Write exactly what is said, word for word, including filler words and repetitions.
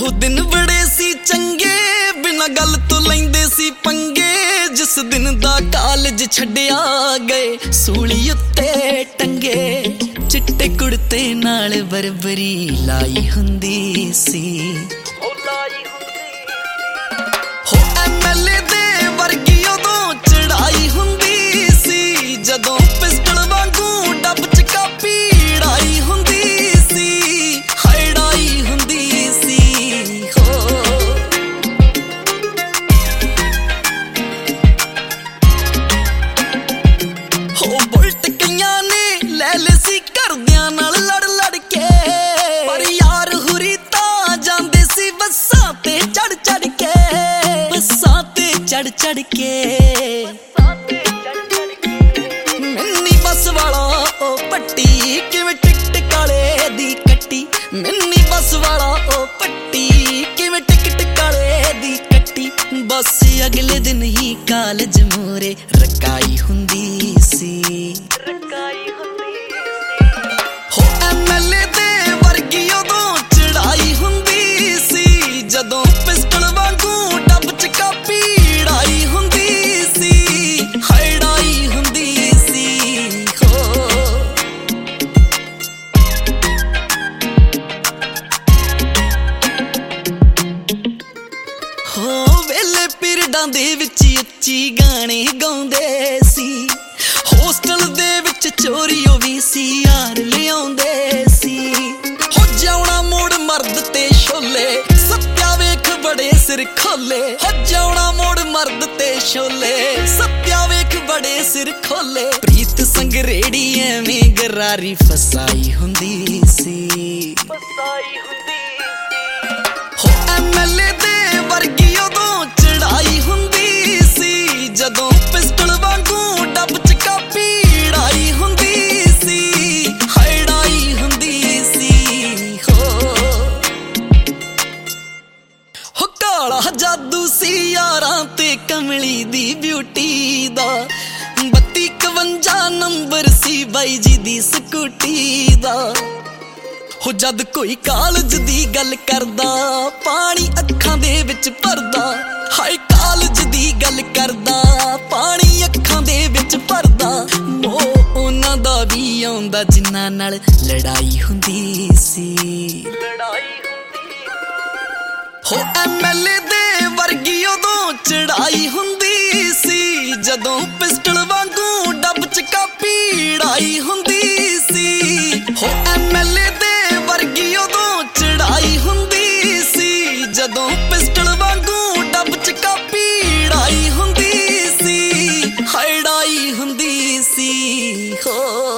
ਉਹ ਦਿਨ ਬੜੇ ਸੀ ਚੰਗੇ, ਬਿਨਾਂ ਗੱਲ ਤੋਂ ਲੈਂਦੇ ਸੀ ਪੰਗੇ। ਜਿਸ ਦਿਨ ਦਾ ਕਾਲਜ ਛੱਡਿਆ ਗਏ, ਸੂਲੀ ਉੱਤੇ ਟੰਗੇ। ਚਿੱਟੇ ਕੁੜਤੇ ਨਾਲ ਬਰਬਰੀ ਲਾਈ ਹੁੰਦੀ ਸੀ। ਹੋ ਐਮ ਐਲ ਏ ਦੇ ਵਰਗੀ ਉਦੋਂ ਚੜਾਈ ਹੁੰਦੀ ਸੀ, ਜਦੋਂ ਪਿਸਟਲ ਵਾਂਗੂ ਡੱਬ ਚ ਕਾਪੀ ੜਾਈ ਹੁੰਦੀ ਸੀ। ਹਾਇੜਾਈ ਹੁੰਦੀ ਸੀ ਹੋ ਹੋ ਬੁਲਟ ਕਈਆਂ ਨੇ ਲੈ ਲਏ ਸੀ ਘਰਦਿਆਂ ਨਾਲ ਲੜ ਲੜ ਕੇ, ਪਰ ਯਾਰ ਹੁਰੀ ਤਾਂ ਜਾਂਦੇ ਸੀ ਬੱਸਾਂ ਤੇ ਚੜ ਚੜ ਕੇ। ਬੱਸਾਂ ਤੇ ਚੜ ਚੜ ਕੇ ਮਿੰਨੀ ਬੱਸ ਵਾਲਾ ਉਹ ਪੱਟੀ, ਕਿਵੇਂ ਟਿਕਟ ਕਾਲੇ ਦੀ ਕੱਟੀ। ਮਿੰਨੀ ਬੱਸ ਵਾਲਾ ਉਹ ਪੱਟੀ, ਕਿਵੇਂ ਟਿਕਟ ਕਾਲੇ ਦੀ ਕੱਟੀ। ਬੱਸ ਅਗਲੇ ਦਿਨ ਹੀ ਕਾਲਜ ਮੂਹਰੇ ਰਕਾਈ ਹੁੰਦੀ ਸੀ। ਹੋ ਐਮ ਐਲ ਏ ਦੇ ਵਰਗੀ ਉਦੋਂ ਚੜਾਈ ਹੁੰਦੀ ਸੀ, ਜਦੋਂ ਪਿਸਟਲ ਵਾਂਗੂ ਡੱਬ ਚ ਕਾਪੀ ੜਾਈ ਹੁੰਦੀ ਸੀ। ਹਾਇੜਾਈ ਹੁੰਦੀ ਸੀ ਹੋ ਹੋ ਵੇਲੇ ਪੀਰੀਅਡਾਂ ਦੇ ਵਿੱਚ ਉੱਚੀ ਗਾਣੇ ਗਾਉਂਦੇ ਸੀ। ਹੋਸਟਲ ਦੇ ਵਿੱਚ ਚੋਰੀਓ ਵੀ ਸੀ ਯਾਰ ਲਿਆਉਂਦੇ ਸੀ। ਹੋ ਜਾਉਣਾ ਮੋੜ ਮਰਦ ਤੇ ਛੋਲੇ, ਸੱਤਿਆ ਵੇਖ ਬੜੇ ਸਿਰ ਖੋਲੇ। ਹੋ ਜਾਉਣਾ ਮੋੜ ਮਰਦ ਤੇ ਛੋਲੇ, ਸੱਤਿਆ ਵੇਖ ਬੜੇ ਸਿਰ ਖੋਲੇ। ਪ੍ਰੀਤ ਸੰਗ ਰੇੜੀ ਐਵੇਂ ਗਰਾਰੀ ਫਸਾਈ ਹੁੰਦੀ ਸੀ। ਹੋ ਐਮ ਐਲ ਏ ਦੇ ਵਰਗੀ ਉਦੋਂ ਚੜਾਈ ਹੁੰਦੀ ਸੀ, ਜਦੋਂ ਪਿਸਟਲ ਵਾਂਗੂ ਡੱਬ ਚ ਕਾਪੀ ੜਾਈ ਹੁੰਦੀ ਸੀ। ਹਾਇੜਾਈ ਹੁੰਦੀ ਸੀ ਹੋ ਹੋ ਕਾਲਾ ਜਾਦੂ ਸੀ ਯਾਰਾਂ ਤੇ ਕਮਲੀ ਦੀ ਬਿਊਟੀ ਦਾ। ਬੱਤੀ ਇਕਵੰਜਾ ਨੰਬਰ ਸੀ ਬਾਈ ਜੀ ਦੀ ਸਕੂਟੀ ਦਾ। ਹੋ ਜਦ ਕੋਈ ਕਾਲਜ ਦੀ ਗੱਲ ਕਰਦਾ, ਪਾਣੀ ਅੱਖਾਂ ਦੇ ਵਿੱਚ ਭਰਦਾ। ਹਾਏ ਕਾਲਜ ਦੀ ਗੱਲ ਕਰਦਾ, ਪਾਣੀ ਅੱਖਾਂ ਦੇ ਵਿੱਚ ਭਰਦਾ। ਮੋਹ ਉਹਨਾਂ ਦਾ ਵੀ ਆਉਂਦਾ ਜਿਨ੍ਹਾਂ ਨਾਲ ਲੜਾਈ ਹੁੰਦੀ ਸੀ। ਹੋ ਐਮ ਐਲ ਏ ਦੇ ਵਰਗੀ ਉਦੋਂ ਚੜਾਈ ਹੁੰਦੀ ਸੀ, ਜਦੋਂ ਪਿਸਟਲ ਵਾਂਗੂ ਡੱਬ ਚ ਕਾਪੀ ੜਾਈ ਹੁੰਦੀ ਸੀ। ਹੋ ਐਮ ਐਲ ਏ ਦੇ ਵਰਗੀ ਉਦੋਂ ਚੜਾਈ ਹੁੰਦੀ ਸੀ, ਜਦੋਂ ਪਿਸਟਲ ਵਾਂਗੂ ਡੱਬ ਚ ਕਾਪੀ ੜਾਈ ਹੁੰਦੀ ਸੀ। ਹਾਇੜਾਈ ਹੁੰਦੀ ਸੀ ਹੋ